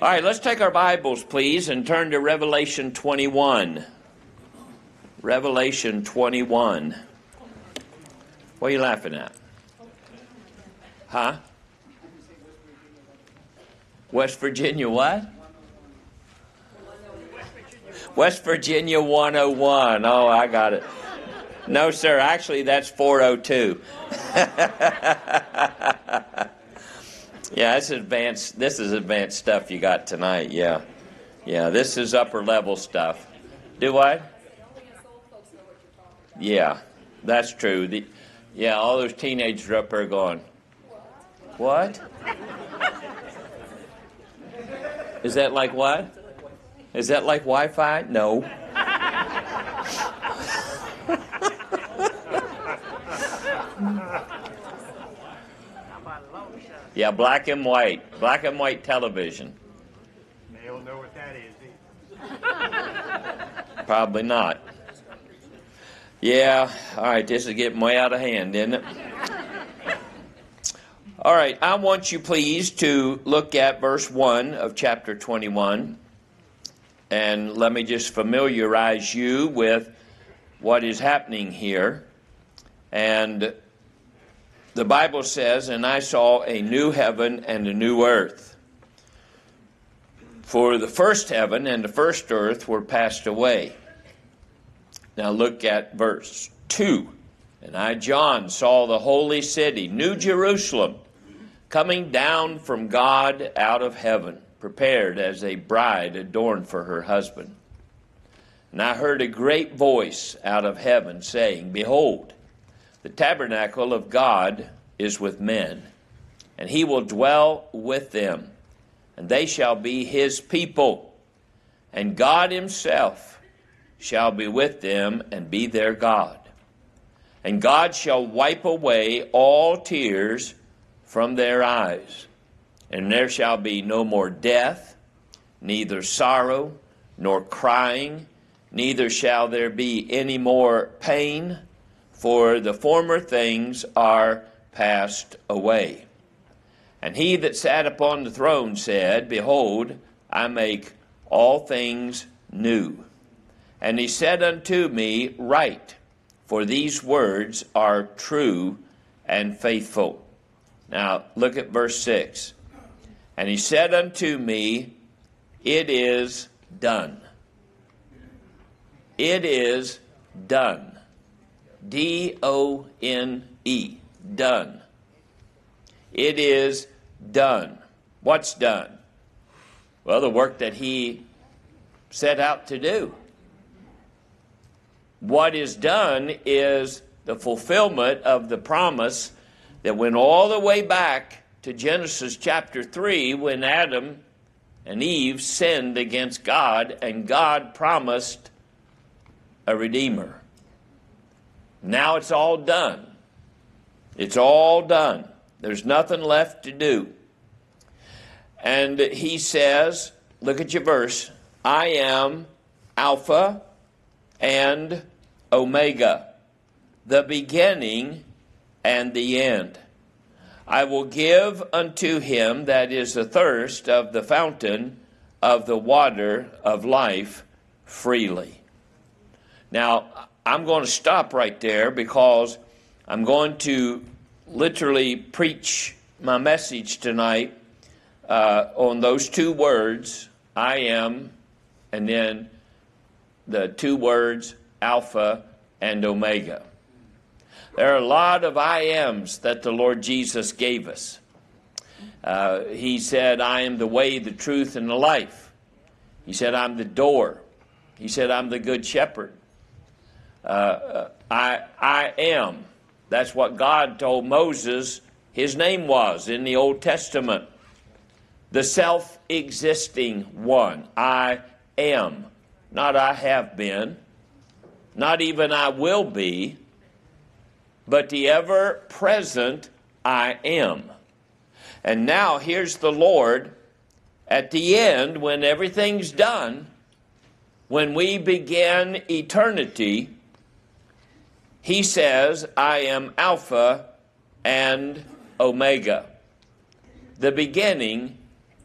All right, let's take our Bibles, please, and turn to Revelation 21. Revelation 21. What are you laughing at? Huh? West Virginia what? West Virginia 101. Oh, I got it. No, sir. Actually, that's 402. Yeah, this is advanced stuff you got tonight. Yeah. Yeah, this is upper level stuff. Do what? Yeah, that's true. All those teenagers up there going, what? Is that like what? Is that like Wi-Fi? No. Yeah, black and white television. They don't know what that is either. Probably not. Yeah, all right, this is getting way out of hand, isn't it? All right, I want you please to look at verse 1 of chapter 21. And let me just familiarize you with what is happening here. And the Bible says, and I saw a new heaven and a new earth. For the first heaven and the first earth were passed away. Now look at verse 2. And I, John, saw the holy city, New Jerusalem, coming down from God out of heaven, prepared as a bride adorned for her husband. And I heard a great voice out of heaven saying, Behold, the tabernacle of God is with men, and he will dwell with them, and they shall be his people, and God himself shall be with them and be their God. And God shall wipe away all tears from their eyes, and there shall be no more death, neither sorrow, nor crying, neither shall there be any more pain, for the former things are passed away. And he that sat upon the throne said, Behold, I make all things new. And he said unto me, Write, for these words are true and faithful. Now look at verse 6. And he said unto me, It is done. It is done. D-O-N-E. Done. It is done. What's done? Well, the work that he set out to do. What is done is the fulfillment of the promise that went all the way back to Genesis chapter 3 when Adam and Eve sinned against God and God promised a Redeemer. Now it's all done. It's all done. There's nothing left to do. And he says, look at your verse, I am Alpha and Omega, the beginning and the end. I will give unto him that is athirst of the fountain of the water of life freely. Now, I'm going to stop right there because I'm going to literally preach my message tonight on those two words, I am, and then the two words, Alpha and Omega. There are a lot of I ams that the Lord Jesus gave us. He said, I am the way, the truth, and the life. He said, I'm the door. He said, I'm the good shepherd. I am. That's what God told Moses his name was in the Old Testament. The self-existing one. I am. Not I have been. Not even I will be. But the ever-present I am. And now here's the Lord at the end when everything's done, when we begin eternity, he says, I am Alpha and Omega, the beginning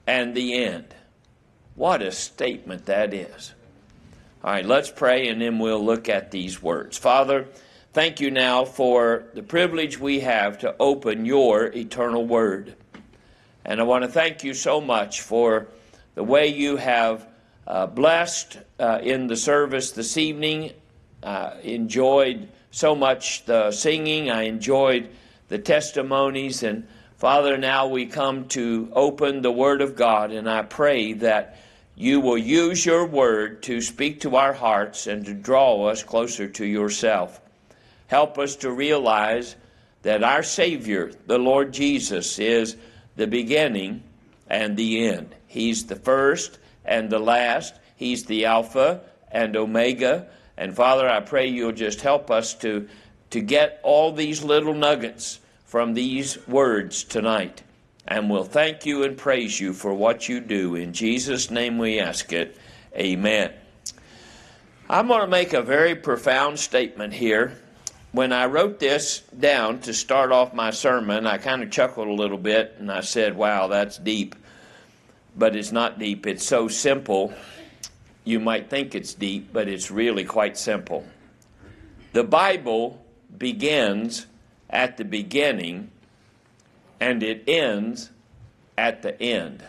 and the end. What a statement that is. All right, let's pray and then we'll look at these words. Father, thank you now for the privilege we have to open your eternal word. And I want to thank you so much for the way you have blessed in the service this evening. Enjoyed so much the singing. I enjoyed the testimonies. And Father, now we come to open the Word of God, and I pray that you will use your Word to speak to our hearts and to draw us closer to yourself. Help us to realize that our Savior, the Lord Jesus, is the beginning and the end. He's the first and the last. He's the Alpha and Omega. And Father, I pray you'll just help us to get all these little nuggets from these words tonight. And we'll thank you and praise you for what you do. In Jesus' name we ask it. Amen. I'm going to make a very profound statement here. When I wrote this down to start off my sermon, I kind of chuckled a little bit, and I said, wow, that's deep. But it's not deep. It's so simple. You might think it's deep, but it's really quite simple. The Bible begins at the beginning, and it ends at the end.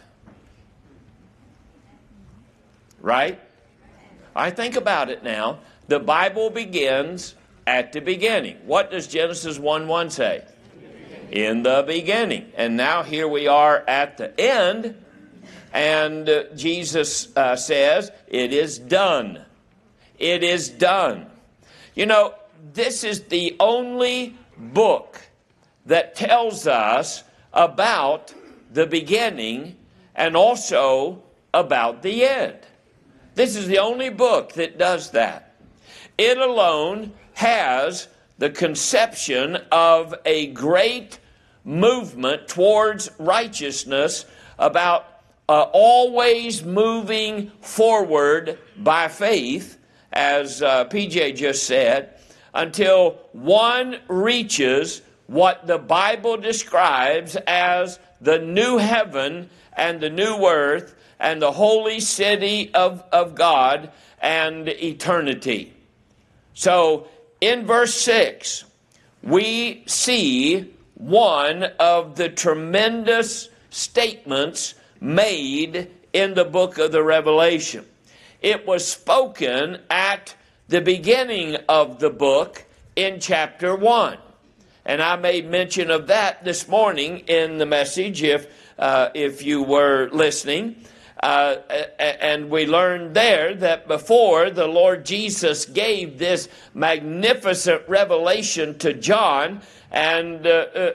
Right? I think about it now. The Bible begins at the beginning. What does Genesis 1:1 say? In the beginning. And now here we are at the end, and Jesus says, it is done. It is done. You know, this is the only book that tells us about the beginning and also about the end. This is the only book that does that. It alone has the conception of a great movement towards righteousness, about always moving forward by faith, as PJ just said, until one reaches what the Bible describes as the new heaven and the new earth and the holy city of God and eternity. So in verse 6, we see one of the tremendous statements made in the book of the Revelation. It was spoken at the beginning of the book in chapter 1. And I made mention of that this morning in the message, if you were listening. And we learned there that before the Lord Jesus gave this magnificent revelation to John, and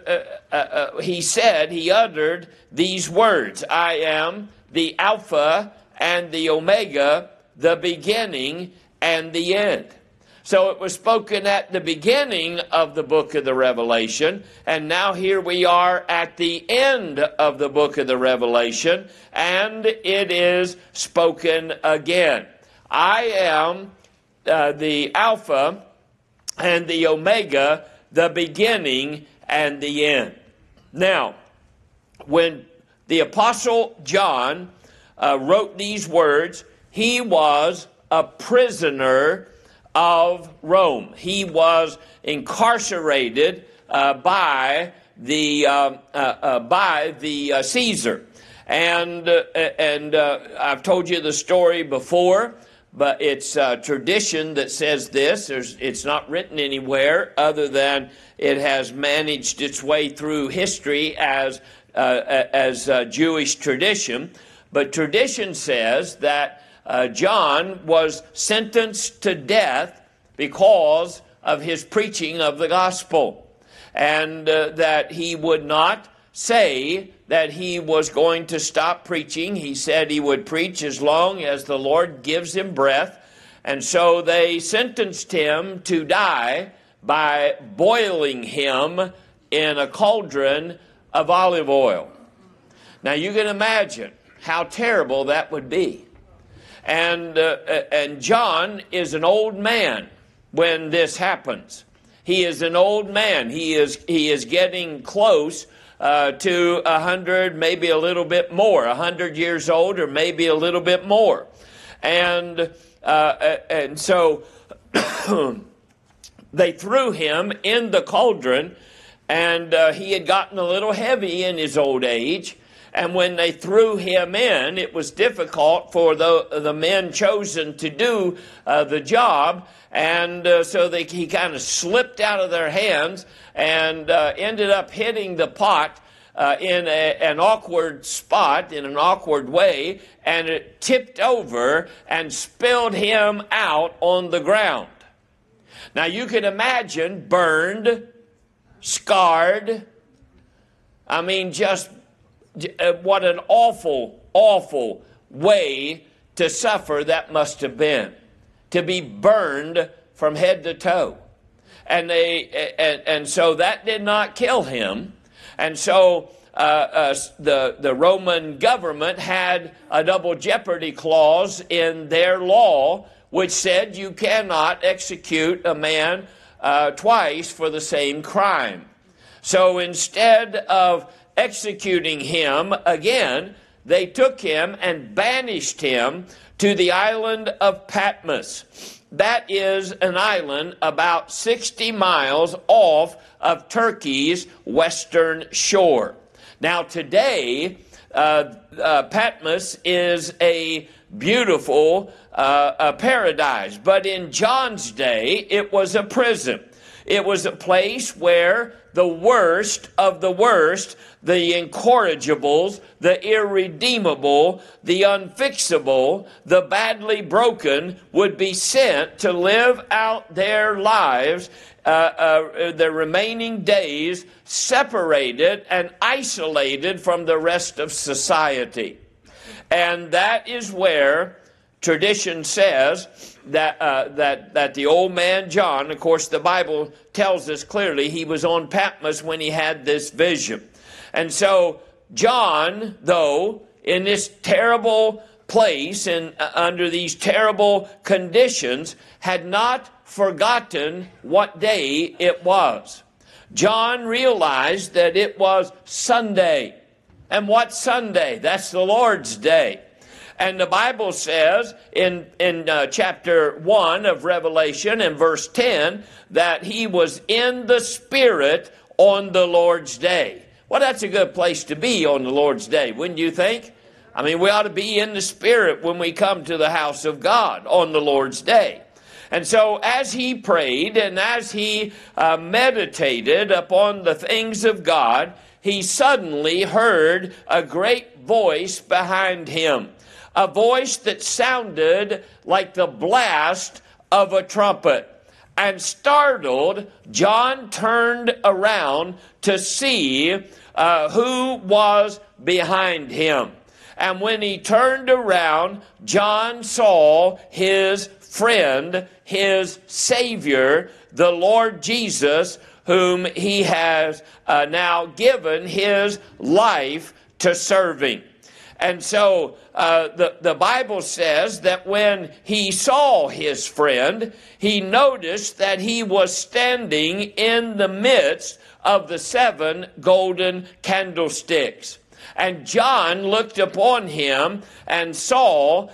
he uttered these words, I am the Alpha and the Omega, the beginning and the end. So it was spoken at the beginning of the book of the Revelation, and now here we are at the end of the book of the Revelation, and it is spoken again. I am the Alpha and the Omega, the beginning and the end. Now, when the Apostle John wrote these words, he was a prisoner of Rome. He was incarcerated by the Caesar, and I've told you the story before, but it's tradition that says this. It's not written anywhere other than it has managed its way through history as Jewish tradition. But tradition says that John was sentenced to death because of his preaching of the gospel, and that he would not say that he was going to stop preaching. He said he would preach as long as the Lord gives him breath, and so they sentenced him to die by boiling him in a cauldron of olive oil. Now you can imagine how terrible that would be. And John is an old man when this happens. He is an old man. He is getting close to 100, maybe a little bit more, 100 years old or maybe a little bit more. And so they threw him in the cauldron, and he had gotten a little heavy in his old age. And when they threw him in, it was difficult for the men chosen to do the job. And so he kind of slipped out of their hands and ended up hitting the pot in an awkward spot, in an awkward way. And it tipped over and spilled him out on the ground. Now you can imagine burned, scarred. I mean, just what an awful, awful way to suffer that must have been, to be burned from head to toe. And so that did not kill him. And so the Roman government had a double jeopardy clause in their law, which said you cannot execute a man twice for the same crime. So instead of executing him again, they took him and banished him to the island of Patmos. That is an island about 60 miles off of Turkey's western shore. Now today, Patmos is a beautiful paradise, but in John's day, it was a prison. It was a place where the worst of the worst, the incorrigibles, the irredeemable, the unfixable, the badly broken would be sent to live out their lives, their remaining days, separated and isolated from the rest of society. And that is where tradition says that the old man John, of course the Bible tells us clearly he was on Patmos when he had this vision. And so John, though, in this terrible place and under these terrible conditions, had not forgotten what day it was. John realized that it was Sunday. And what Sunday? That's the Lord's Day. And the Bible says in chapter 1 of Revelation in verse 10 that he was in the Spirit on the Lord's day. Well, that's a good place to be on the Lord's day, wouldn't you think? I mean, we ought to be in the Spirit when we come to the house of God on the Lord's day. And so as he prayed and as he meditated upon the things of God, he suddenly heard a great voice behind him. A voice that sounded like the blast of a trumpet. And startled, John turned around to see who was behind him. And when he turned around, John saw his friend, his Savior, the Lord Jesus, whom he has now given his life to serving. And so the Bible says that when he saw his friend, he noticed that he was standing in the midst of the 7 golden candlesticks. And John looked upon him and saw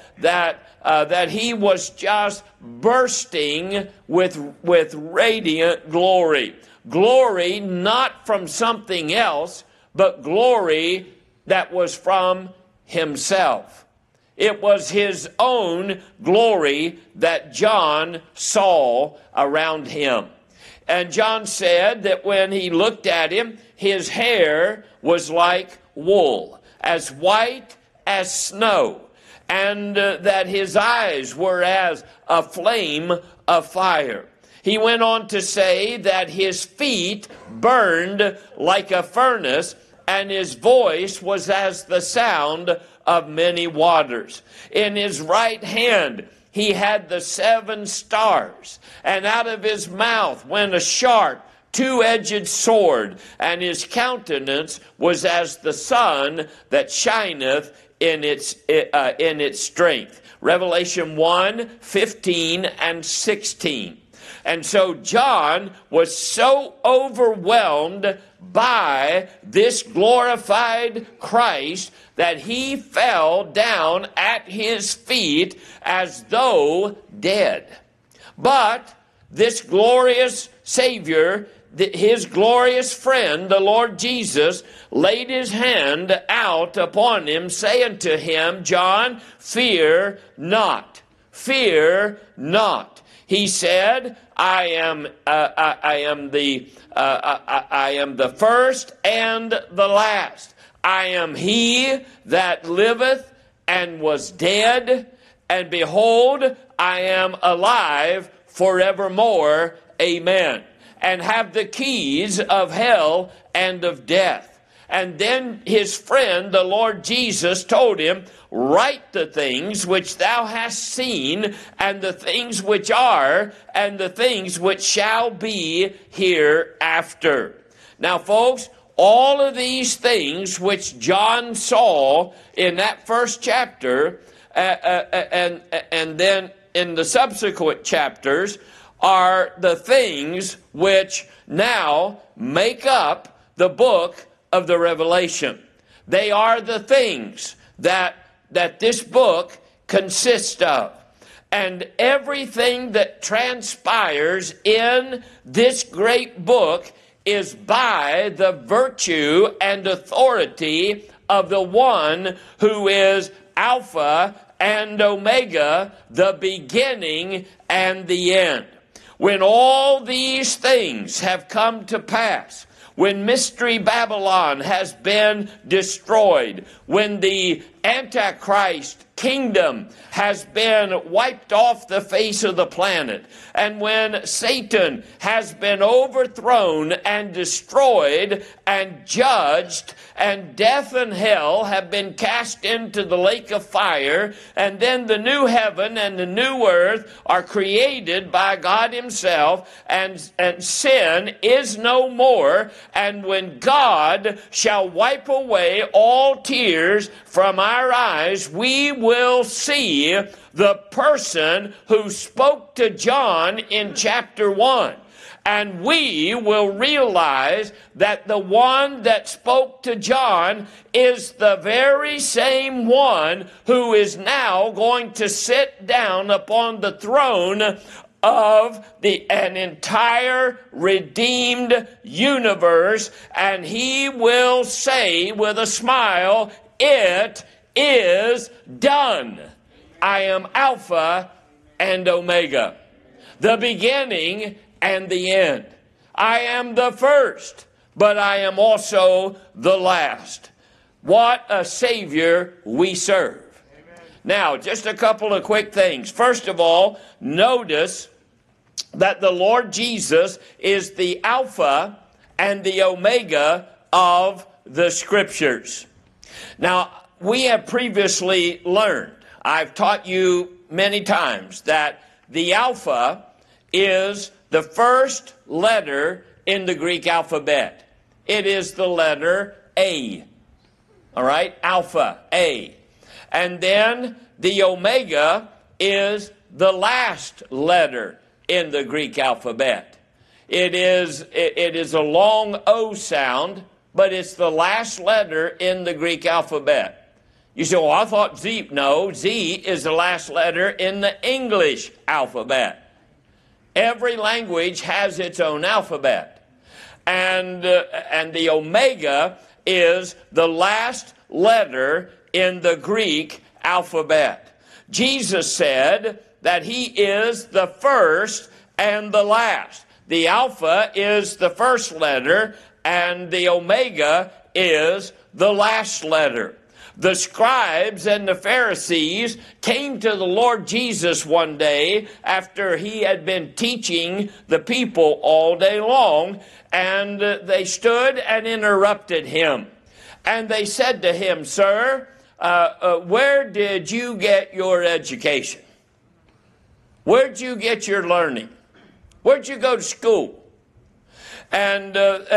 that he was just bursting with radiant glory. Glory not from something else, but glory that was from himself. It was his own glory that John saw around him. And John said that when he looked at him, his hair was like wool, as white as snow, and that his eyes were as a flame of fire. He went on to say that his feet burned like a furnace, and his voice was as the sound of many waters. In his right hand he had the 7 stars, and out of his mouth went a sharp, 2-edged sword, and his countenance was as the sun that shineth in its strength. Revelation 1:15 and 16. And so John was so overwhelmed by this glorified Christ that he fell down at his feet as though dead. But this glorious Savior, his glorious friend, the Lord Jesus, laid his hand out upon him, saying to him, John, fear not, fear not. He said, I am the first and the last. I am he that liveth and was dead, and behold, I am alive forevermore. Amen. And have the keys of hell and of death. And then his friend, the Lord Jesus, told him, write the things which thou hast seen, and the things which are, and the things which shall be hereafter. Now, folks, all of these things which John saw in that first chapter, and then in the subsequent chapters, are the things which now make up the book of the Revelation. They are the things that this book consists of. And everything that transpires in this great book is by the virtue and authority of the one who is Alpha and Omega, the beginning and the end. When all these things have come to pass, when Mystery Babylon has been destroyed, when the Antichrist kingdom has been wiped off the face of the planet, and when Satan has been overthrown and destroyed and judged, and death and hell have been cast into the lake of fire, and then the new heaven and the new earth are created by God himself, and sin is no more, and when God shall wipe away all tears from our eyes, we will see the person who spoke to John in chapter 1. And we will realize that the one that spoke to John is the very same one who is now going to sit down upon the throne of an entire redeemed universe, and he will say with a smile, it is done. I am Alpha and Omega, the beginning and the end. I am the first, but I am also the last. What a Savior we serve. Amen. Now, just a couple of quick things. First of all, notice that the Lord Jesus is the Alpha and the Omega of the Scriptures. Now, we have previously learned, I've taught you many times, that the Alpha is the first letter in the Greek alphabet. It is the letter A. All right? Alpha, A. And then the Omega is the last letter in the Greek alphabet. It is a long O sound, but it's the last letter in the Greek alphabet. You say, well, I thought Z. No, Z is the last letter in the English alphabet. Every language has its own alphabet. And the Omega is the last letter in the Greek alphabet. Jesus said that he is the first and the last. The Alpha is the first letter, and the Omega is the last letter. The scribes and the Pharisees came to the Lord Jesus one day after he had been teaching the people all day long, and they stood and interrupted him. And they said to him, Sir, where did you get your education? Where'd you get your learning? Where'd you go to school? And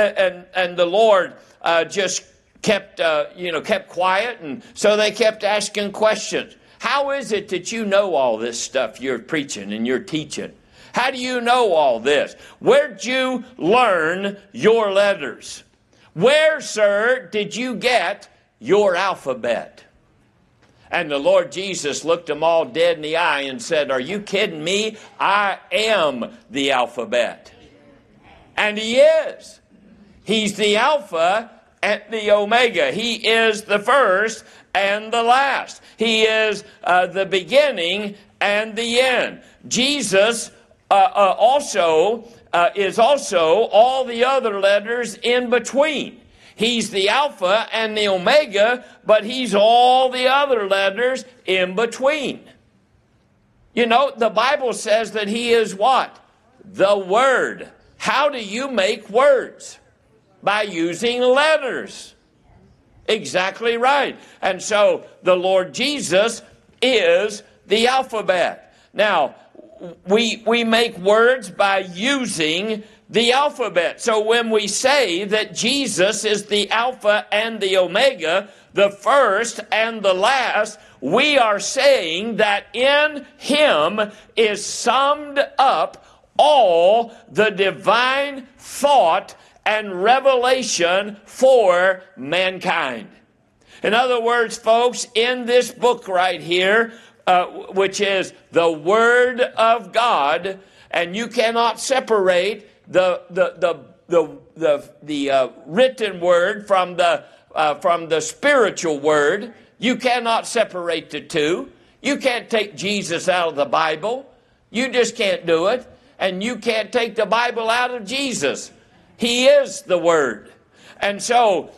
the Lord just kept quiet, and so they kept asking questions. How is it that you know all this stuff you're preaching and you're teaching? How do you know all this? Where'd you learn your letters? Where, sir, did you get your alphabet? And the Lord Jesus looked them all dead in the eye and said, are you kidding me? I am the alphabet. And he is. He's the Alpha and the Omega. He is the first and the last. He is the beginning and the end. Jesus is also all the other letters in between. He's the Alpha and the Omega, but he's all the other letters in between. You know, the Bible says that he is what? The Word. How do you make words? By using letters. Exactly right. And so the Lord Jesus is the alphabet. Now, we make words by using the alphabet. So when we say that Jesus is the Alpha and the Omega, the first and the last, we are saying that in him is summed up all the divine thought and revelation for mankind. In other words, folks, in this book right here, which is the Word of God, and you cannot separate the written word from the spiritual word. You cannot separate the two. You can't take Jesus out of the Bible. You just can't do it. And you can't take the Bible out of Jesus. He is the Word. And so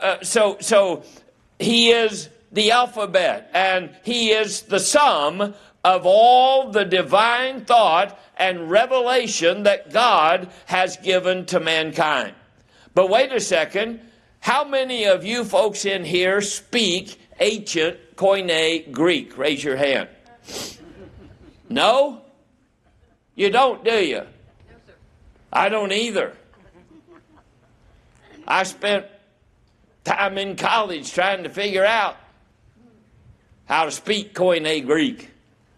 he is the alphabet, and he is the sum of all the divine thought and revelation that God has given to mankind. But wait a second. How many of you folks in here speak ancient Koine Greek? Raise your hand. No? You don't, do you? No, sir. I don't either. I spent time in college trying to figure out how to speak Koine Greek.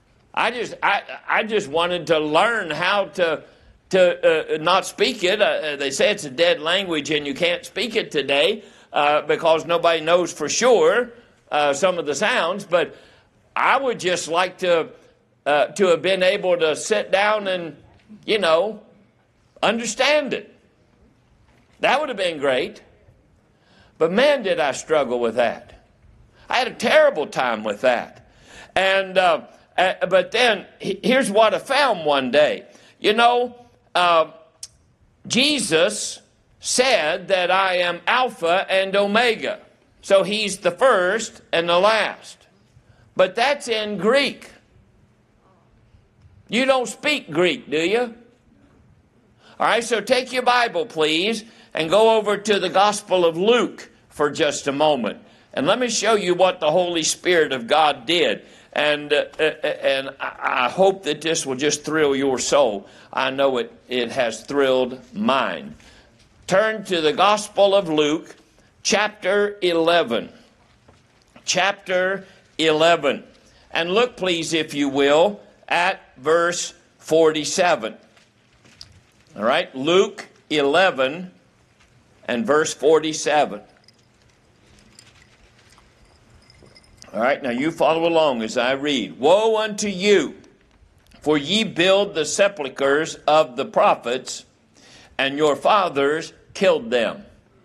I just wanted to learn how to not speak it. They say it's a dead language and you can't speak it today because nobody knows for sure some of the sounds. But I would just like to have been able to sit down and, understand it. That would have been great. But man, did I struggle with that. I had a terrible time with that. And but then here's what I found one day. Jesus said that I am Alpha and Omega. So he's the first and the last. But that's in Greek. You don't speak Greek, do you? All right, so take your Bible, please, and go over to the Gospel of Luke for just a moment. And let me show you what the Holy Spirit of God did. And I hope that this will just thrill your soul. I know it has thrilled mine. Turn to the Gospel of Luke, chapter 11. Chapter 11. And look, please, if you will, at verse 47. All right, Luke 11 and verse 47. All right, now you follow along as I read. Woe unto you, for ye build the sepulchres of the prophets, and your fathers killed them.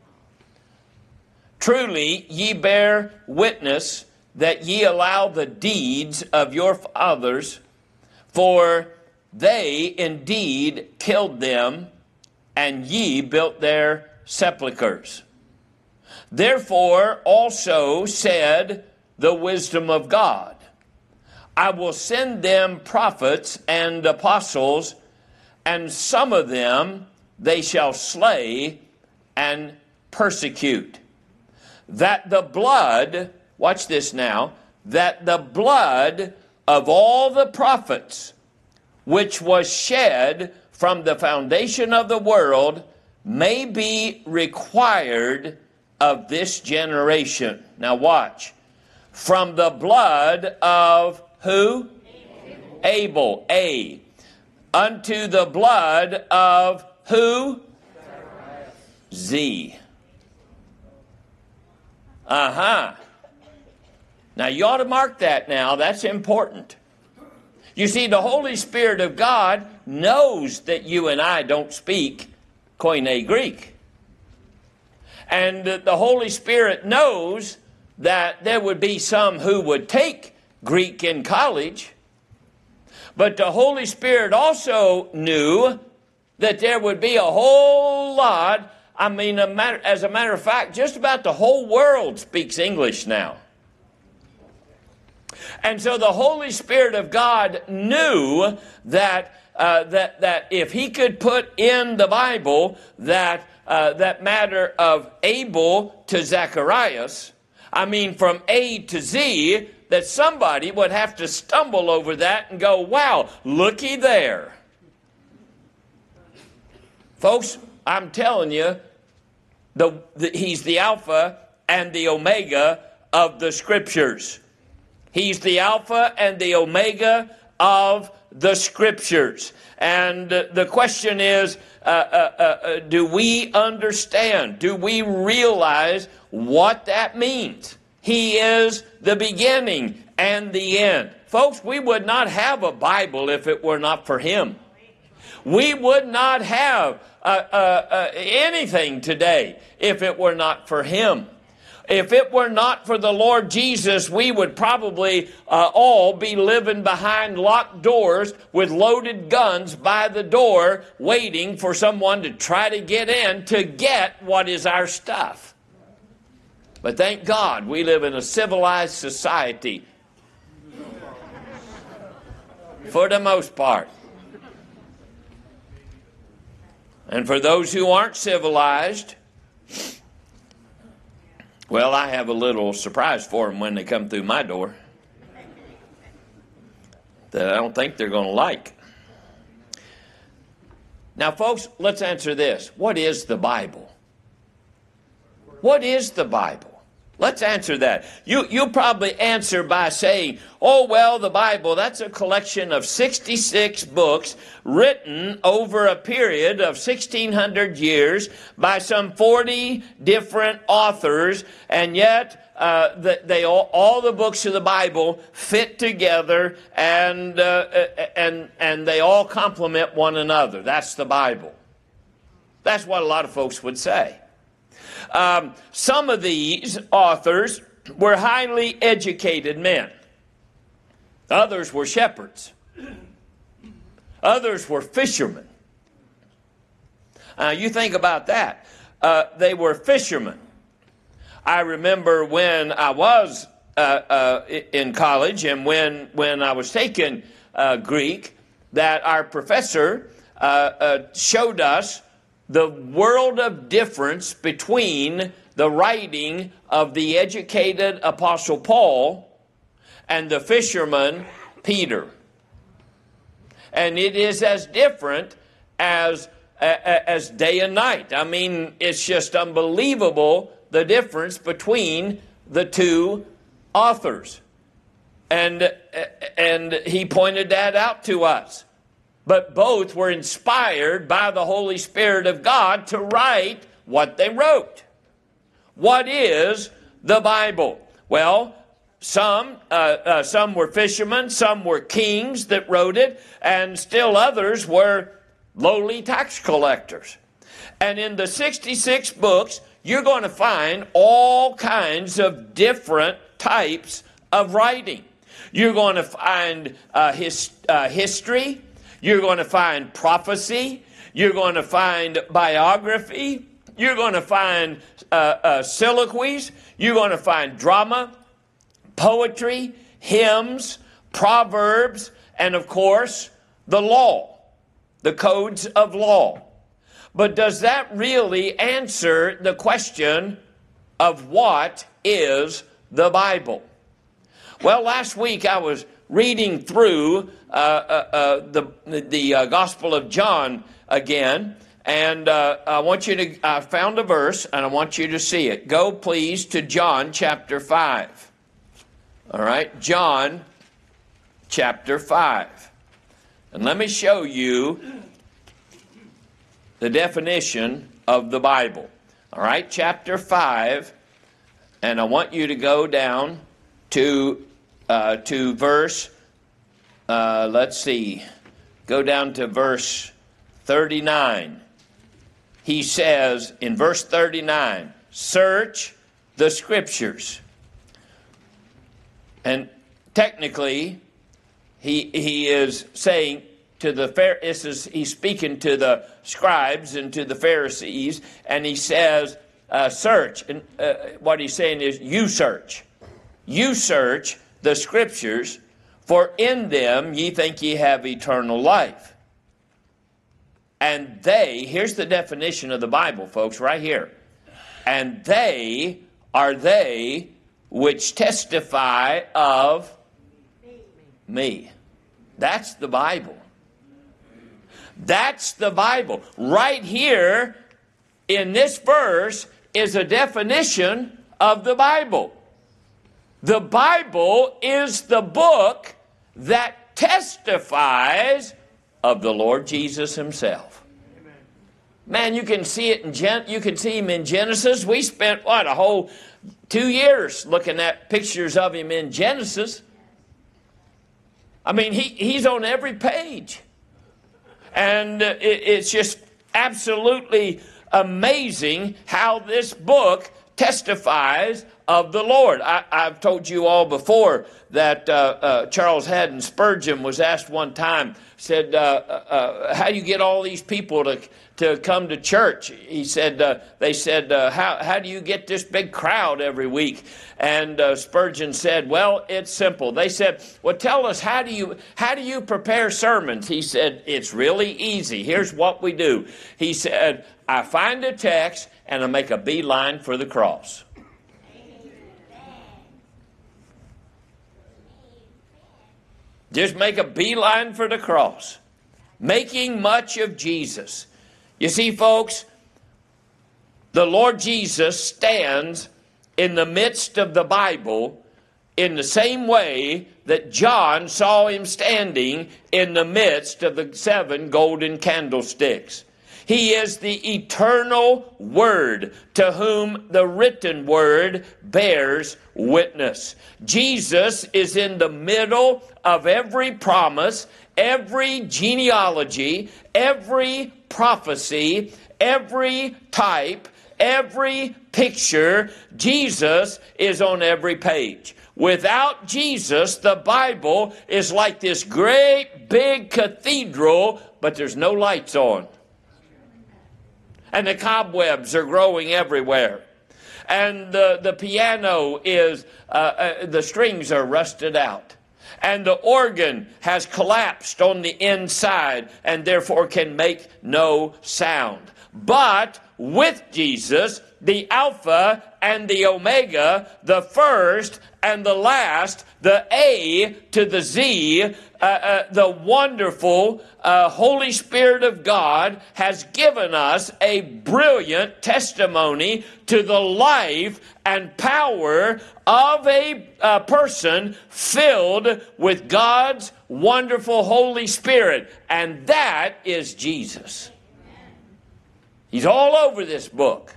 Truly ye bear witness that ye allow the deeds of your fathers, for they indeed killed them, and ye built their sepulchres. Therefore also said the wisdom of God, I will send them prophets and apostles, and some of them they shall slay and persecute. That the blood, watch this now, that the blood of all the prophets which was shed from the foundation of the world may be required of this generation. Now watch. From the blood of who? Abel. A. Unto the blood of who? Z. Uh-huh. Now, you ought to mark that now. That's important. You see, the Holy Spirit of God knows that you and I don't speak Koine Greek. And the Holy Spirit knows that there would be some who would take Greek in college. But the Holy Spirit also knew that there would be a whole lot, as a matter of fact, just about the whole world speaks English now. And so the Holy Spirit of God knew that if he could put in the Bible that matter of Abel to Zacharias, from A to Z, that somebody would have to stumble over that and go, wow, looky there. Folks, I'm telling you, he's the Alpha and the Omega of the Scriptures. He's the Alpha and the Omega of the Scriptures. And the question is, do we understand? Do we realize what that means? He is the beginning and the end. Folks, we would not have a Bible if it were not for him. We would not have anything today if it were not for him. If it were not for the Lord Jesus, we would probably all be living behind locked doors with loaded guns by the door, waiting for someone to try to get in to get what is our stuff. But thank God we live in a civilized society for the most part. And for those who aren't civilized, well, I have a little surprise for them when they come through my door that I don't think they're going to like. Now, folks, let's answer this. What is the Bible? What is the Bible? Let's answer that. You'll probably answer by saying, oh, well, the Bible, that's a collection of 66 books written over a period of 1,600 years by some 40 different authors, and yet all the books of the Bible fit together, and they all complement one another. That's the Bible. That's what a lot of folks would say. Some of these authors were highly educated men. Others were shepherds. Others were fishermen. You think about that. They were fishermen. I remember when I was in college and when I was taking Greek, that our professor showed us the world of difference between the writing of the educated Apostle Paul and the fisherman Peter. And it is as different as day and night. It's just unbelievable the difference between the two authors. And he pointed that out to us. But both were inspired by the Holy Spirit of God to write what they wrote. What is the Bible? Well, some were fishermen, some were kings that wrote it, and still others were lowly tax collectors. And in the 66 books, you're going to find all kinds of different types of writing. You're going to find history. You're going to find prophecy. You're going to find biography. You're going to find soliloquies. You're going to find drama, poetry, hymns, proverbs, and of course, the law, the codes of law. But does that really answer the question of what is the Bible? Well, last week I was reading through the Gospel of John again, and I found a verse, and I want you to see it. Go, please, to John chapter 5. All right, John chapter 5. And let me show you the definition of the Bible. All right, chapter 5, And I want you to go down to verse, let's see, go down to verse 39. He says in verse 39, search the Scriptures. And technically, he is saying to the he's speaking to the scribes and to the Pharisees, and he says, search. And what he's saying is, you search. You search the Scriptures, for in them ye think ye have eternal life. And here's the definition of the Bible, folks, right here. And they are they which testify of me. That's the Bible. That's the Bible. Right here in this verse is a definition of the Bible. The Bible is the book that testifies of the Lord Jesus himself. Amen. Man, you can see it you can see him in Genesis. We spent a whole 2 years looking at pictures of him in Genesis. I mean, he's on every page. And it's just absolutely amazing how this book testifies of the Lord. I've told you all before that Charles Haddon Spurgeon was asked one time, said, how do you get all these people to come to church? He said, they said, how do you get this big crowd every week? And Spurgeon said, well, it's simple. They said, well, tell us, how do you prepare sermons? He said, it's really easy. Here's what we do. He said, I find a text and I make a beeline for the cross. Just make a beeline for the cross. Making much of Jesus. You see, folks, the Lord Jesus stands in the midst of the Bible in the same way that John saw him standing in the midst of the 7 golden candlesticks. He is the eternal Word to whom the written Word bears witness. Jesus is in the middle of every promise, every genealogy, every prophecy, every type, every picture. Jesus is on every page. Without Jesus, the Bible is like this great big cathedral, but there's no lights on. And the cobwebs are growing everywhere. And the piano is, the strings are rusted out. And the organ has collapsed on the inside and therefore can make no sound. But with Jesus, the Alpha and the Omega, the first and the last, the A to the Z, the wonderful Holy Spirit of God has given us a brilliant testimony to the life and power of a person filled with God's wonderful Holy Spirit. And that is Jesus. He's all over this book.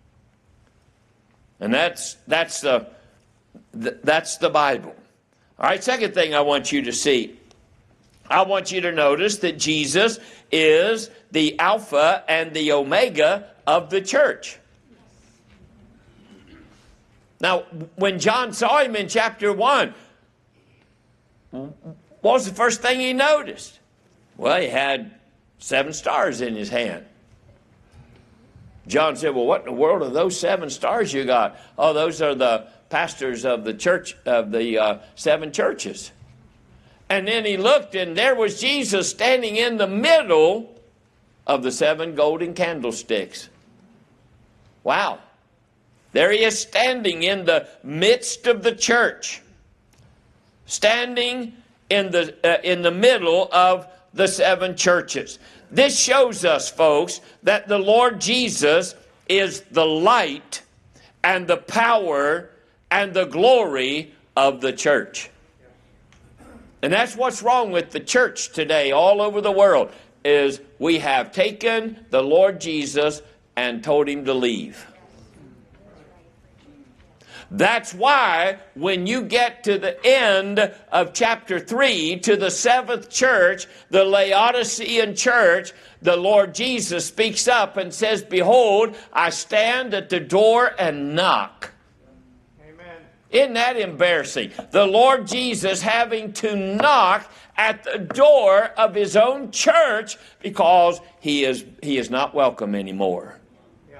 And that's the Bible. All right, second thing I want you to see. I want you to notice that Jesus is the Alpha and the Omega of the church. Now, when John saw him in chapter 1, what was the first thing he noticed? Well, he had 7 stars in his hand. John said, well, what in the world are those 7 stars you got? Oh, those are the pastors of the church, of the 7 churches. And then he looked, and there was Jesus standing in the middle of the 7 golden candlesticks. Wow. There he is standing in the midst of the church. Standing in the middle of the 7 churches. This shows us, folks, that the Lord Jesus is the light and the power and the glory of the church. And that's what's wrong with the church today all over the world, is we have taken the Lord Jesus and told him to leave. That's why when you get to the end of chapter 3, to the seventh church, the Laodicean church, the Lord Jesus speaks up and says, "Behold, I stand at the door and knock." Amen. Isn't that embarrassing? The Lord Jesus having to knock at the door of his own church because he is not welcome anymore. Yeah.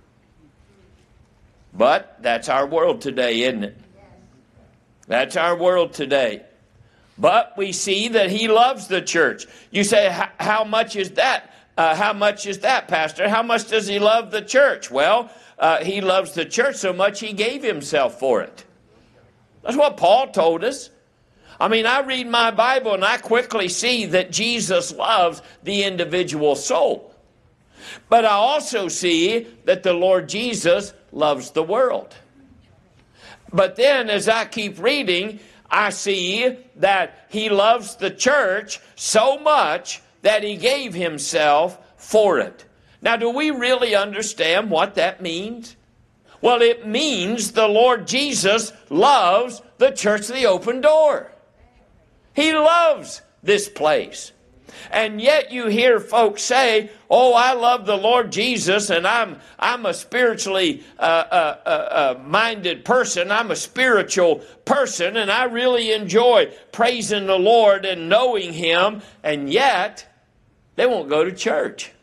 But that's our world today, isn't it? That's our world today. But we see that he loves the church. You say, how much is that? How much is that, Pastor? How much does he love the church? Well, he loves the church so much he gave himself for it. That's what Paul told us. I mean, I read my Bible and I quickly see that Jesus loves the individual soul. But I also see that the Lord Jesus loves the world. But then as I keep reading, I see that he loves the church so much that he gave himself for it. Now, do we really understand what that means? Well, it means the Lord Jesus loves the church of the open door. He loves this place. And yet you hear folks say, "Oh, I love the Lord Jesus, and I'm a spiritually minded person. I'm a spiritual person, and I really enjoy praising the Lord and knowing him," and yet they won't go to church.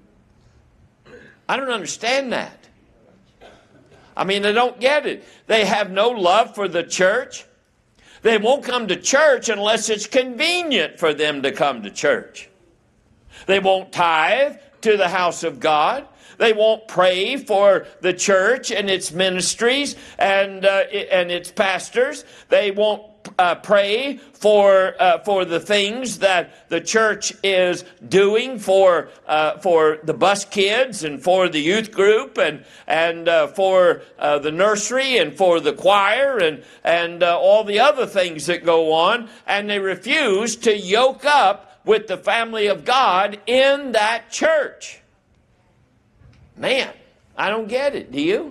I don't understand that. I mean, I don't get it. They have no love for the church. They won't come to church unless it's convenient for them to come to church. They won't tithe to the house of God. They won't pray for the church and its ministries and its pastors. They won't pray for the things that the church is doing for the bus kids and for the youth group and for the nursery and for the choir and all the other things that go on. And they refuse to yoke up with the family of God in that church. Man, I don't get it. Do you?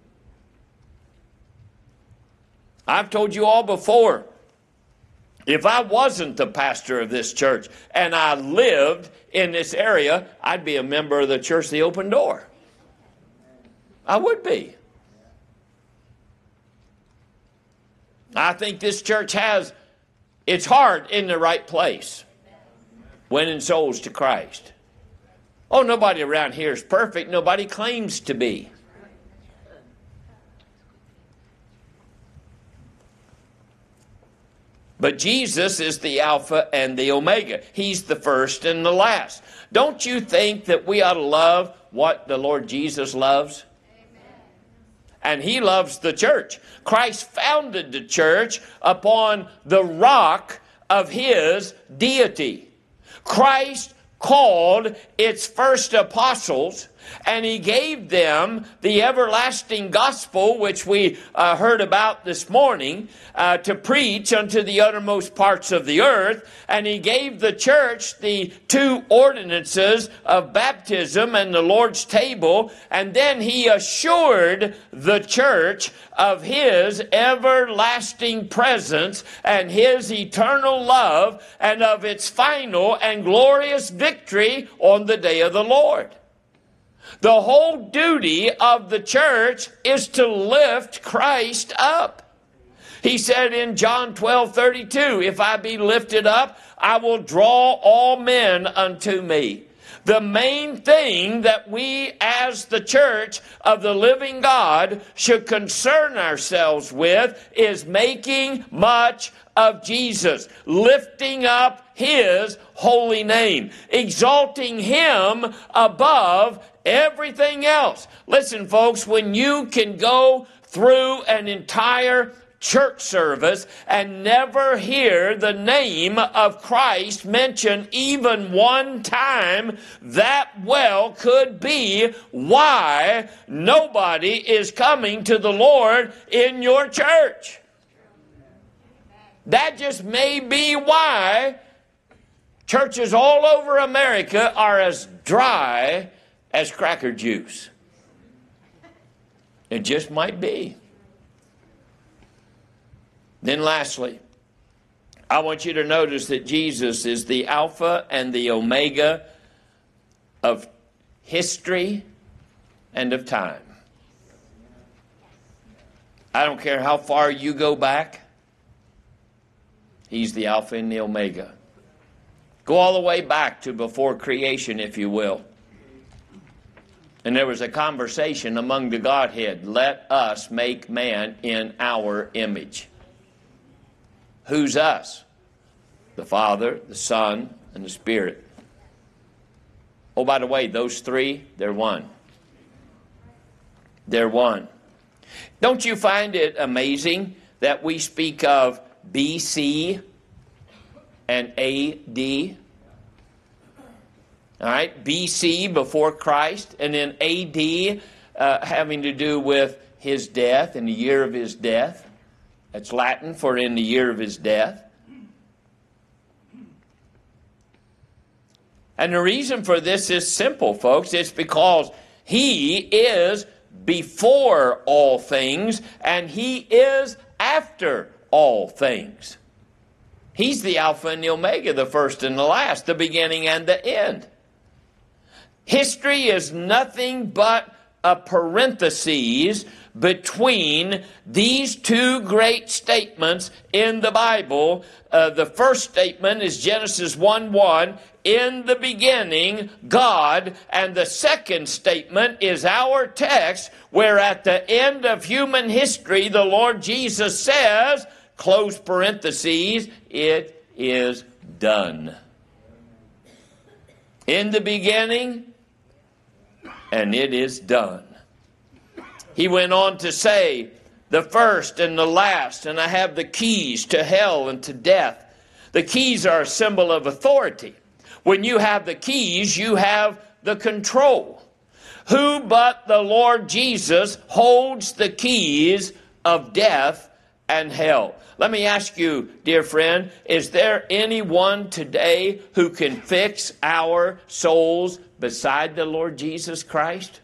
I've told you all before, if I wasn't the pastor of this church and I lived in this area, I'd be a member of the Church of the Open Door. I would be. I think this church has its heart in the right place, winning souls to Christ. Oh, nobody around here is perfect. Nobody claims to be. But Jesus is the Alpha and the Omega. He's the first and the last. Don't you think that we ought to love what the Lord Jesus loves? Amen. And he loves the church. Christ founded the church upon the rock of his deity. Christ called its first apostles, and he gave them the everlasting gospel, which we heard about this morning, to preach unto the uttermost parts of the earth. And he gave the church the two ordinances of baptism and the Lord's table. And then he assured the church of his everlasting presence and his eternal love and of its final and glorious victory on the day of the Lord. The whole duty of the church is to lift Christ up. He said in John 12:32, "If I be lifted up, I will draw all men unto me." The main thing that we as the church of the living God should concern ourselves with is making much of Jesus, lifting up his holy name, exalting him above everything else. Listen, folks, when you can go through an entire church service and never hear the name of Christ mentioned even one time, that well could be why nobody is coming to the Lord in your church. That just may be why churches all over America are as dry as cracker juice. It just might be. Then lastly, I want you to notice that Jesus is the Alpha and the Omega of history and of time. I don't care how far you go back, he's the Alpha and the Omega. Go all the way back to before creation, if you will. And there was a conversation among the Godhead. Let us make man in our image. Who's us? The Father, the Son, and the Spirit. Oh, by the way, those three, they're one. They're one. Don't you find it amazing that we speak of BC and AD? All right, BC, before Christ, and then AD having to do with his death and the year of his death. That's Latin for in the year of his death. And the reason for this is simple, folks. It's because he is before all things, and he is after all things. He's the Alpha and the Omega, the first and the last, the beginning and the end. History is nothing but a parenthesis between these two great statements in the Bible. The first statement is Genesis 1:1, in the beginning, God. And the second statement is our text, where at the end of human history, the Lord Jesus says, close parentheses, it is done. In the beginning, and it is done. He went on to say, the first and the last, and I have the keys to hell and to death. The keys are a symbol of authority. When you have the keys, you have the control. Who but the Lord Jesus holds the keys of death and hell? Let me ask you, dear friend, is there anyone today who can fix our souls beside the Lord Jesus Christ?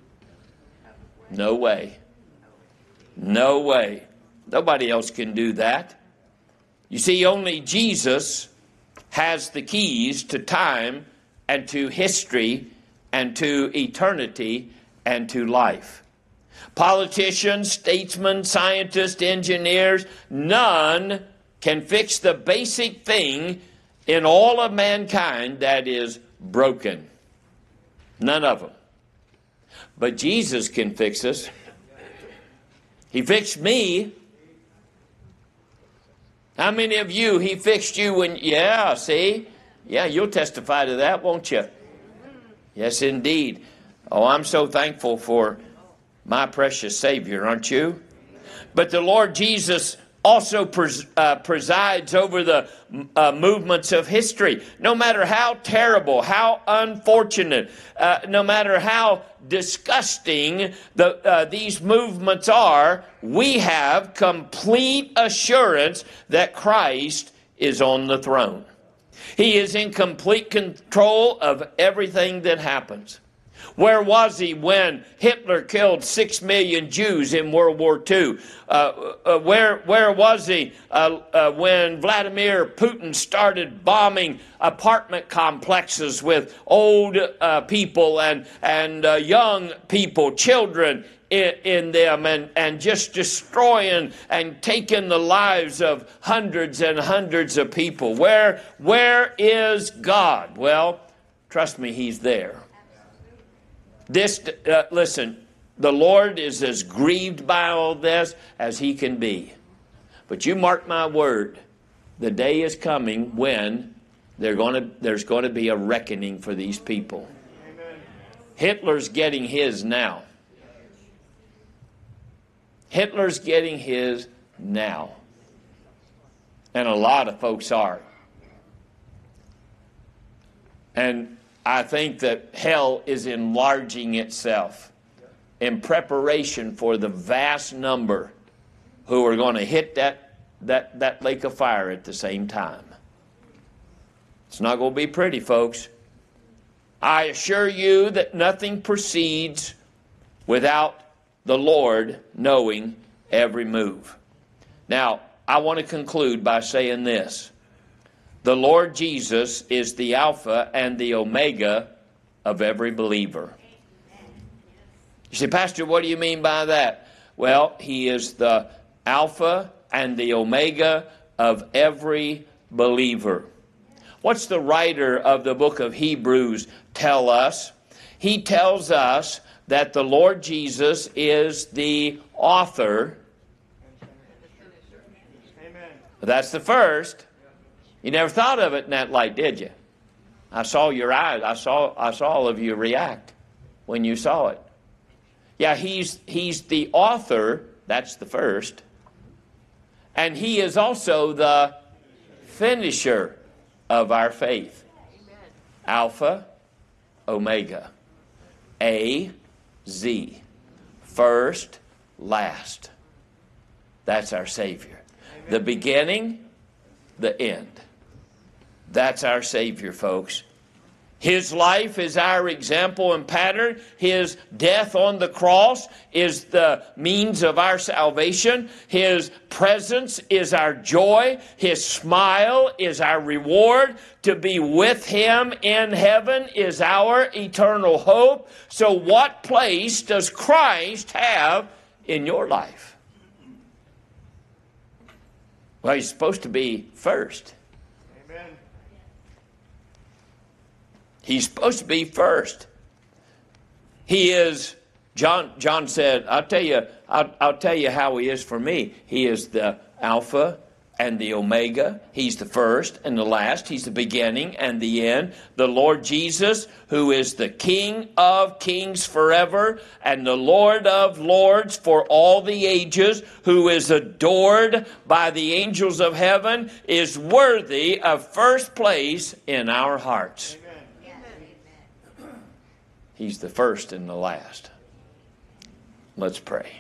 No way. No way. Nobody else can do that. You see, only Jesus has the keys to time and to history and to eternity and to life. Politicians, statesmen, scientists, engineers, none can fix the basic thing in all of mankind that is broken. None of them. But Jesus can fix us. He fixed me. How many of you, he fixed you when, see? Yeah, you'll testify to that, won't you? Yes, indeed. Oh, I'm so thankful for my precious Savior, aren't you? But the Lord Jesus also presides over the movements of history. No matter how terrible, how unfortunate, no matter how disgusting these movements are, we have complete assurance that Christ is on the throne. He is in complete control of everything that happens. Where was he when Hitler killed 6 million Jews in World War II? Where was he when Vladimir Putin started bombing apartment complexes with old people and young people, children in them, and just destroying and taking the lives of hundreds and hundreds of people? Where is God? Well, trust me, he's there. Listen, the Lord is as grieved by all this as he can be. But you mark my word, the day is coming when there's going to be a reckoning for these people. Amen. Hitler's getting his now. Hitler's getting his now. And a lot of folks are. And I think that hell is enlarging itself in preparation for the vast number who are going to hit that lake of fire at the same time. It's not going to be pretty, folks. I assure you that nothing proceeds without the Lord knowing every move. Now, I want to conclude by saying this. The Lord Jesus is the Alpha and the Omega of every believer. You say, Pastor, what do you mean by that? Well, He is the Alpha and the Omega of every believer. What's the writer of the book of Hebrews tell us? He tells us that the Lord Jesus is the author. Amen. That's the first. You never thought of it in that light, did you? I saw your eyes. I saw all of you react when you saw it. Yeah, he's the author. That's the first. And He is also the finisher of our faith. Alpha, Omega. A, Z. First, last. That's our Savior. The beginning, the end. That's our Savior, folks. His life is our example and pattern. His death on the cross is the means of our salvation. His presence is our joy. His smile is our reward. To be with Him in heaven is our eternal hope. So what place does Christ have in your life? Well, He's supposed to be first. Amen. He's supposed to be first. He is, John said, I'll tell you how He is for me. He is the Alpha and the Omega. He's the first and the last. He's the beginning and the end. The Lord Jesus, who is the King of kings forever and the Lord of lords for all the ages, who is adored by the angels of heaven, is worthy of first place in our hearts. He's the first and the last. Let's pray.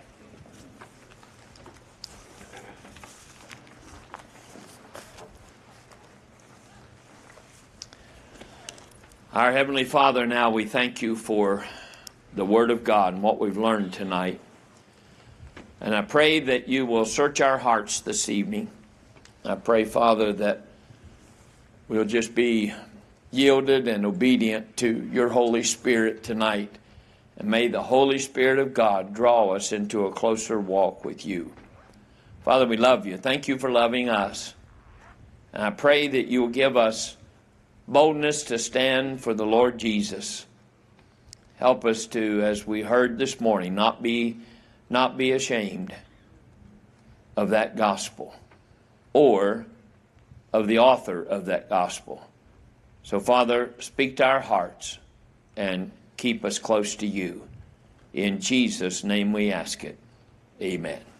Our Heavenly Father, now we thank You for the Word of God and what we've learned tonight. And I pray that You will search our hearts this evening. I pray, Father, that we'll just be yielded and obedient to Your Holy Spirit tonight. And may the Holy Spirit of God draw us into a closer walk with You. Father, we love You. Thank You for loving us. And I pray that You will give us boldness to stand for the Lord Jesus. Help us to, as we heard this morning, not be ashamed of that gospel or of the author of that gospel. So, Father, speak to our hearts and keep us close to You. In Jesus' name we ask it. Amen.